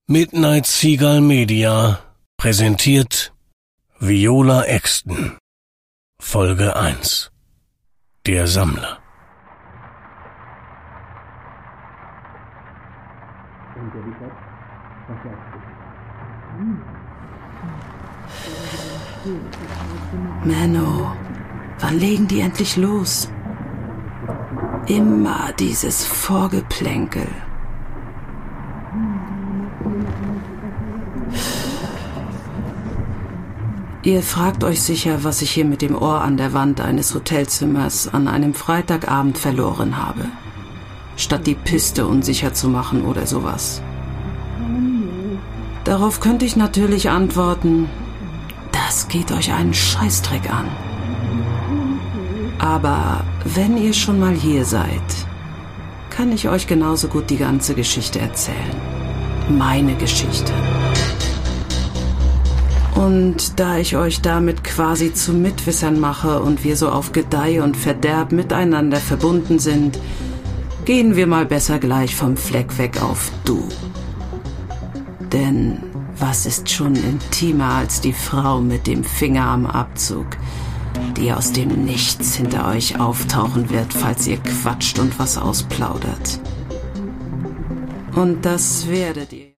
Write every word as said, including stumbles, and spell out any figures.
Midnight Seagull Media präsentiert Viola Exton, Folge eins. Der Sammler. Menno, wann legen die endlich los? Immer dieses Vorgeplänkel. Ihr fragt euch sicher, was ich hier mit dem Ohr an der Wand eines Hotelzimmers an einem Freitagabend verloren habe. Statt die Piste unsicher zu machen oder sowas. Darauf könnte ich natürlich antworten, das geht euch einen Scheißdreck an. Aber wenn ihr schon mal hier seid, kann ich euch genauso gut die ganze Geschichte erzählen. Meine Geschichte. Und da ich euch damit quasi zu Mitwissern mache und wir so auf Gedeih und Verderb miteinander verbunden sind, gehen wir mal besser gleich vom Fleck weg auf Du. Denn was ist schon intimer als die Frau mit dem Finger am Abzug, die aus dem Nichts hinter euch auftauchen wird, falls ihr quatscht und was ausplaudert. Und das werdet ihr.